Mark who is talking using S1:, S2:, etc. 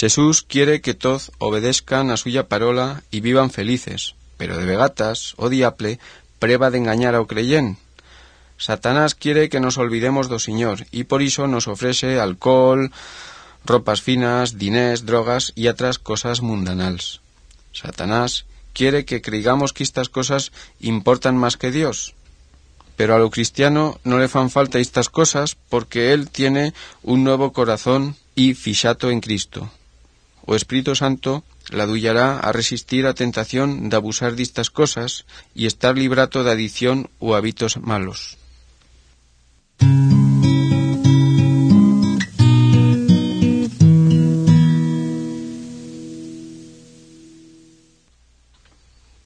S1: Jesús quiere que todos obedezcan a suya parola y vivan felices, pero de vegatas, o diable, preva de engañar ao creyén. Satanás quiere que nos olvidemos do Señor y por iso nos ofrece alcohol, ropas finas, diners, drogas y otras cosas mundanals. Satanás quiere que creigamos que estas cosas importan más que Dios. Pero a lo cristiano no le fan falta estas cosas porque él tiene un nuevo corazón y fixato en Cristo. O Espíritu Santo la duyará a resistir a tentación de abusar de estas cosas y estar librato de adicción u hábitos malos.